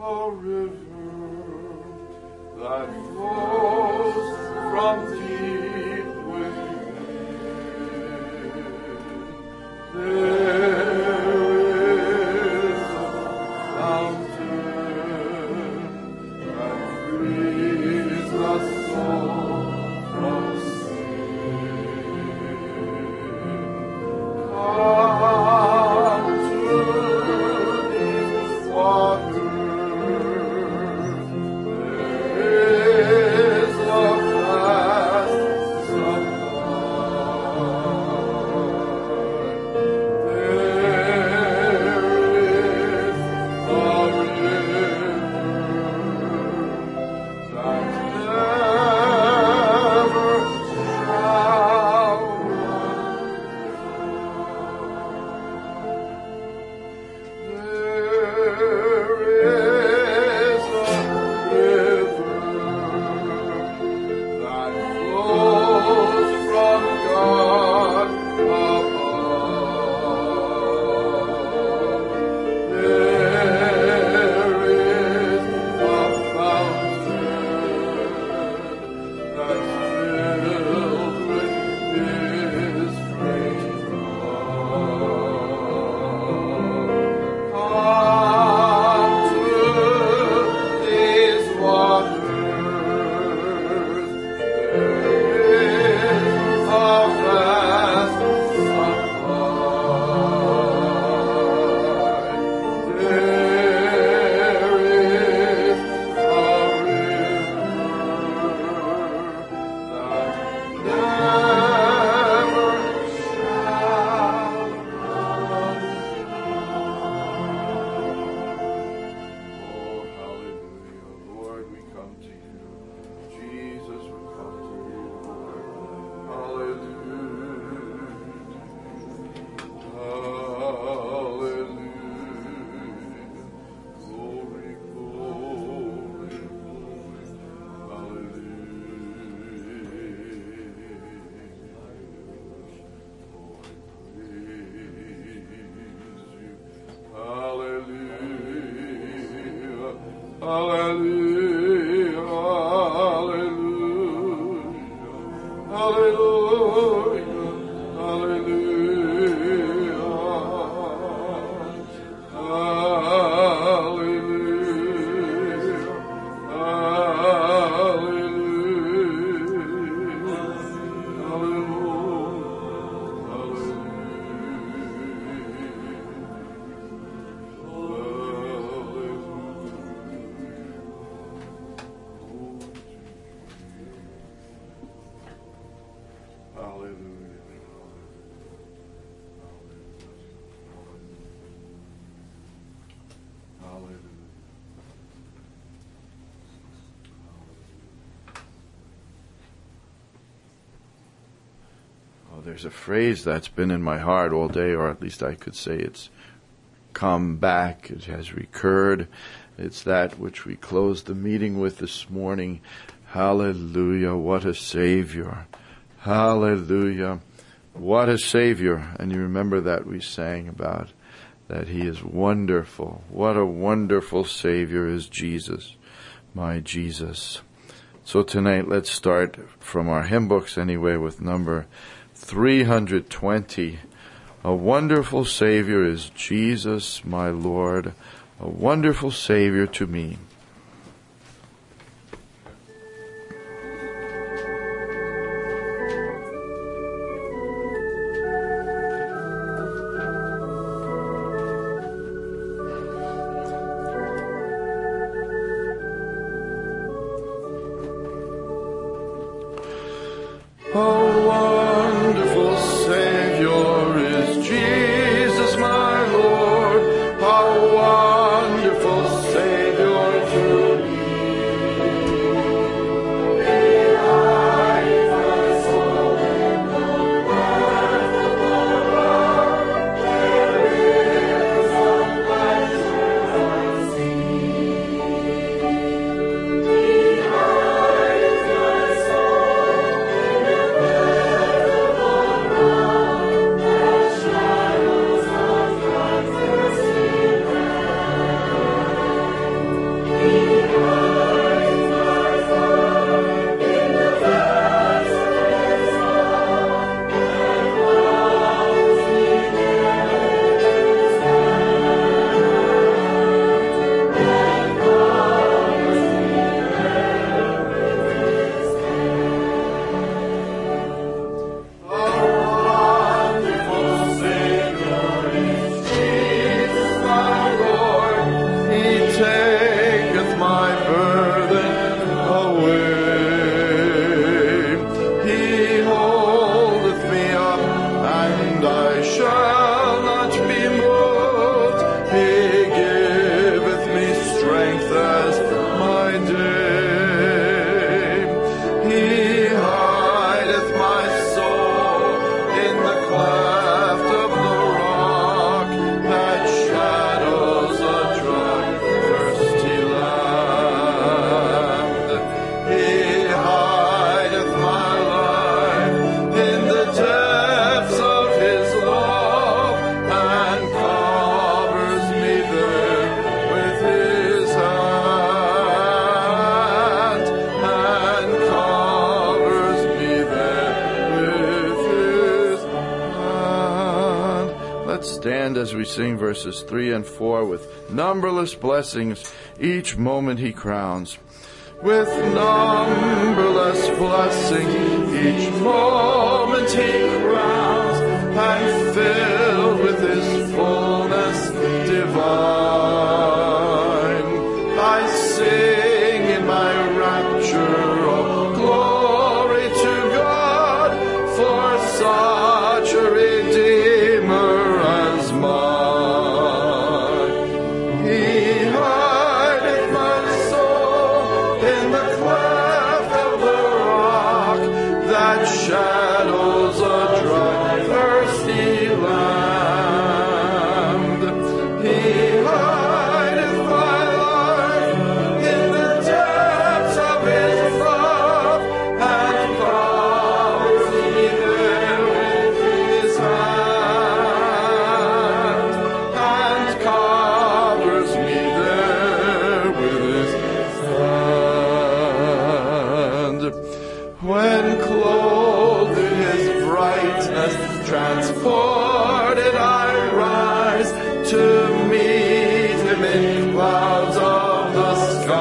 a river that flows from deep within. There is a fountain that frees the soul from sin. Come to these waters. There's a phrase that's been in my heart all day, or at least I could say it's come back, it has recurred. It's that which we closed the meeting with this morning. Hallelujah, what a Savior. Hallelujah, what a Savior. And you remember that we sang about that He is wonderful. What a wonderful Savior is Jesus, my Jesus. So tonight, let's start from our hymn books anyway with number 320. A wonderful Savior is Jesus, my Lord, a wonderful Savior to me. Savior as we sing verses 3 and 4, with numberless blessings each moment he crowns. With numberless blessings each moment he crowns, and filled with his fullness divine. I sing in my rapture, oh glory to God, for such a Redeemer as mine. He hideth my soul in the cleft of the rock, that shadows a dry, thirsty land. He hideth my life in the depths of his love, and covers me there with his hand, and covers me there with his hand. When clothed in his brightness, transported I rise to meet him in clouds of the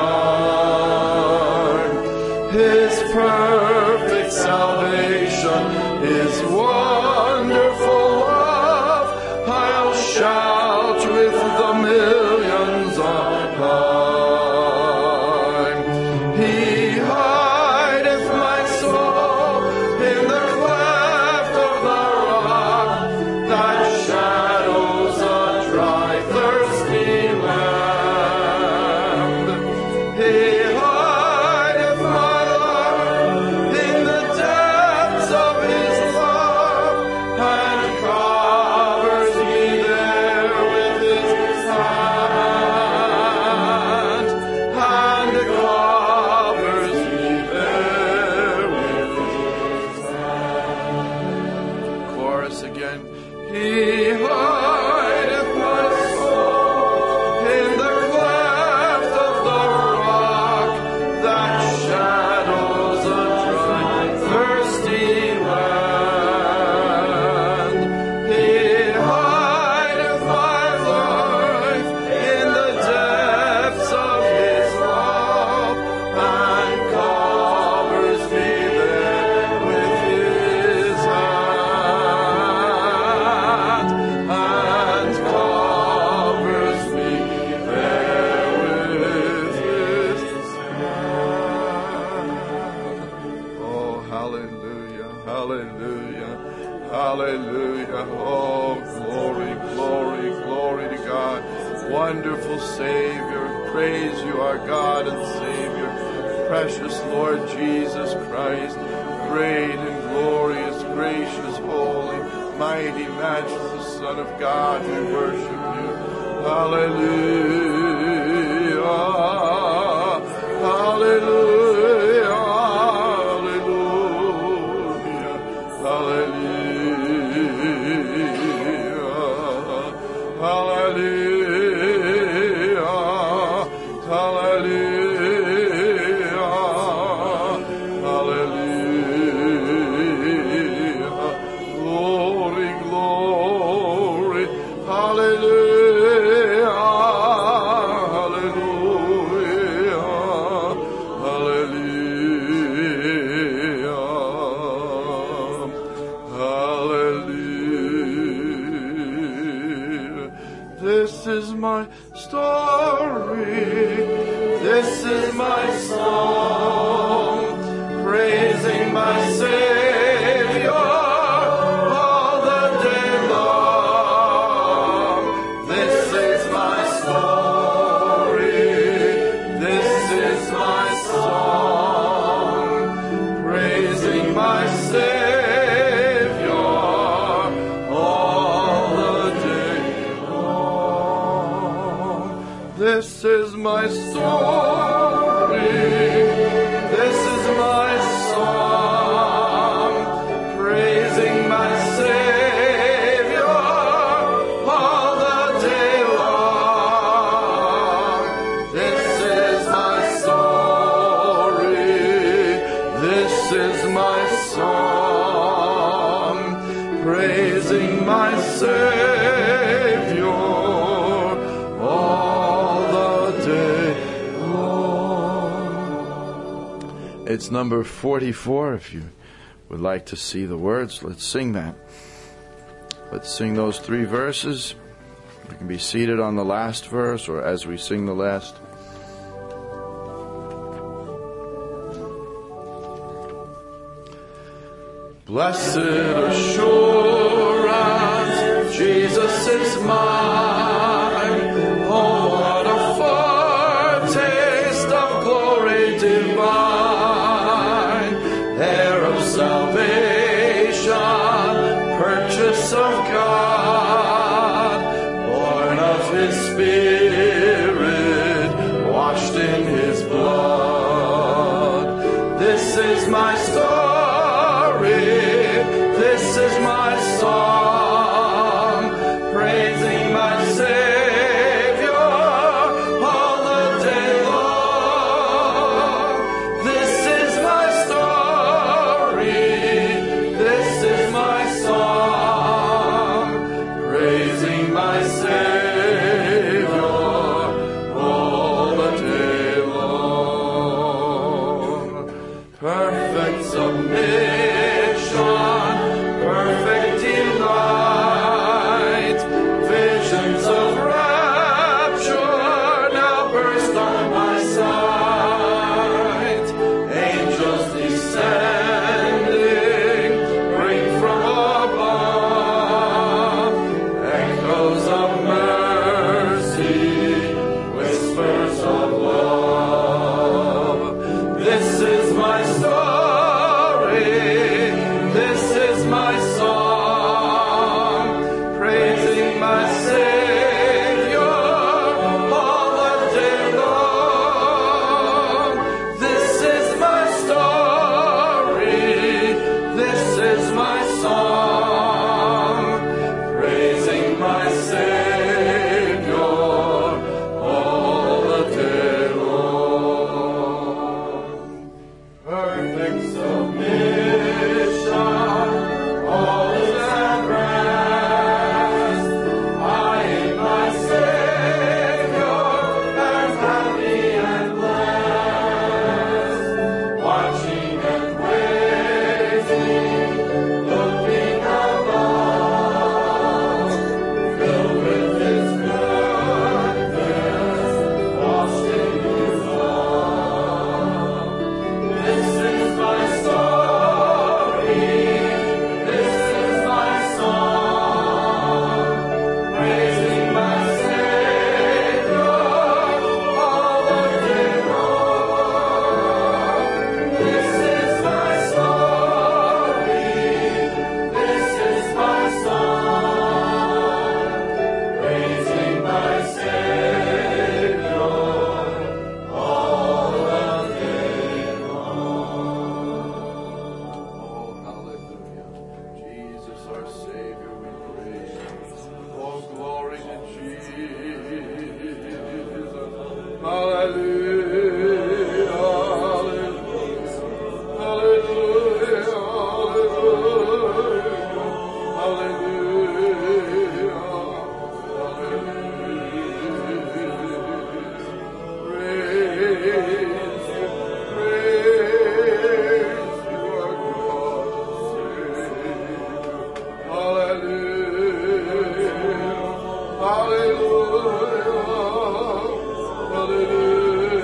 sky. His perfect salvation, his wonderful love, I'll shout with the millions on high. He hideth my soul in the cleft of the rock, that shadows a dry, thirsty land. He hideth my life in the depths of his love, and covers me there with his hand, and covers me there with his hand. Chorus again. He hideth my soul in the cleft of the rock, that shadows a dry, thirsty land. He hideth my life in the depths of his love, and covers me there with his hand, and covers me there with his hand. Oh, hallelujah, hallelujah, hallelujah. Oh, glory, glory, glory to God. Wonderful Savior, praise you, our God and Savior. Precious Lord Jesus Christ, great and glorious, gracious, holy, mighty, matchless Son of God, we worship you. Hallelujah, hallelujah, hallelujah, hallelujah, hallelujah, hallelujah, glory, glory, hallelujah, hallelujah, hallelujah, hallelujah. This is my story, this is my song, praising my Savior all the day long. This is my story, this is my song, praising my Savior all the day long. This is my story, this is my song, praising my Savior all the day long. This is my story, this is my song, praising my Savior It's number 44. If you would like to see the words, let's sing that. Let's sing those 3 verses. We can be seated on the last verse or as we sing the last. Blessed assurance, Jesus is mine. Oh, what a foretaste of glory divine, heir of salvation, purchase of God, born of His Spirit, washed in His blood. This is my story. This is my song, praising my Savior all the day long. This is my story, this is my song, praising my Savior all the day long. Perfect submission, perfect delight, visions of rapture now burst on my sight. Angels descending, bring from above echoes of mercy, whispers of love. This is my story, this is my song, praising my Savior all the day long. This is my story, this is my song, praising my Savior all the day long. Perfect submission, all is at rest. I in my Savior am happy and blessed, watching and waiting, looking above, filled with His goodness, washed in His love. This is my story, this is my song, praising my Savior all the day long. This is my story, this is my song, praising my Savior all the day long. Oh, hallelujah. Jesus, our Savior, we praise you. Oh, glory to Jesus. Hallelujah. Hallelujah. Hallelujah. Hallelujah. Hallelujah. Praise you. Praise you, our God and Savior. Hallelujah. Hallelujah. Hallelujah.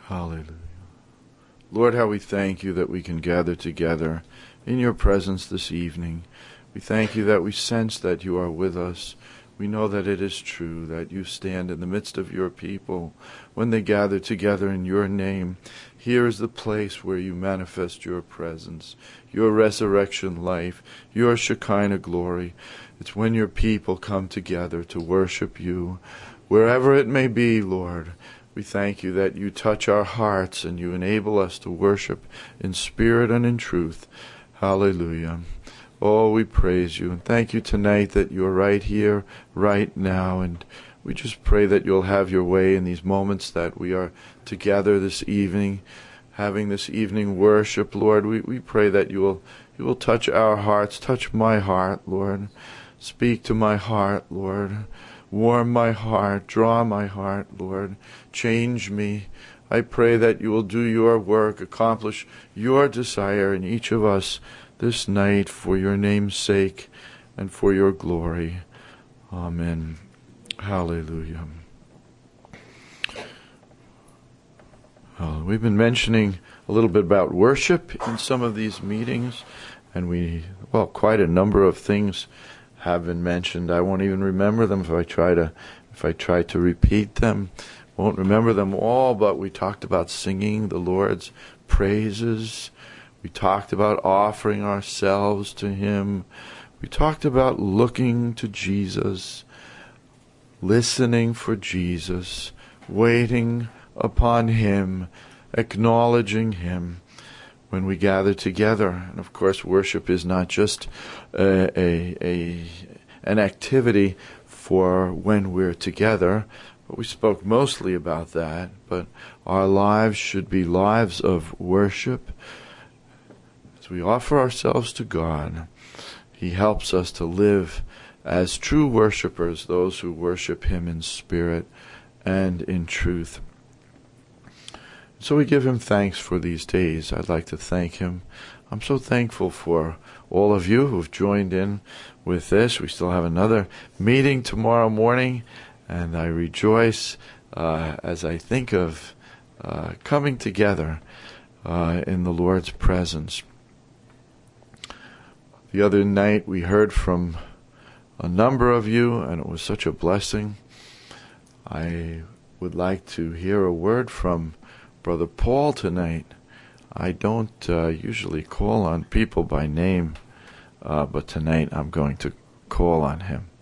Hallelujah. Lord, how we thank you that we can gather together in your presence this evening. We thank you that we sense that you are with us. We know that it is true, that you stand in the midst of your people when they gather together in your name. Here is the place where you manifest your presence, your resurrection life, your Shekinah glory. It's when your people come together to worship you, wherever it may be, Lord. We thank you that you touch our hearts and you enable us to worship in spirit and in truth. Hallelujah. Oh, we praise you and thank you tonight that you're right here, right now, and we just pray that you'll have your way in these moments that we are together this evening, having this evening worship, Lord. We pray that you will touch our hearts, touch my heart, Lord. Speak to my heart, Lord. Warm my heart, draw my heart, Lord. Change me. I pray that you will do your work, accomplish your desire in each of us this night for your name's sake and for your glory. Amen. Hallelujah. We've been mentioning a little bit about worship in some of these meetings, and quite a number of things have been mentioned. I won't even remember them if I try to repeat them. Won't remember them all, but we talked about singing the Lord's praises. We talked about offering ourselves to him. We talked about looking to Jesus, listening for Jesus, waiting upon him, acknowledging him when we gather together. And of course, worship is not just an activity for when we're together, but we spoke mostly about that. But our lives should be lives of worship. As we offer ourselves to God, he helps us to live as true worshipers, those who worship him in spirit and in truth. So we give him thanks for these days. I'd like to thank him. I'm so thankful for all of you who've joined in with this. We still have another meeting tomorrow morning, and I rejoice as I think of coming together in the Lord's presence. The other night we heard from a number of you, and it was such a blessing. I would like to hear a word from Brother Paul tonight. I don't usually call on people by name, but tonight I'm going to call on him.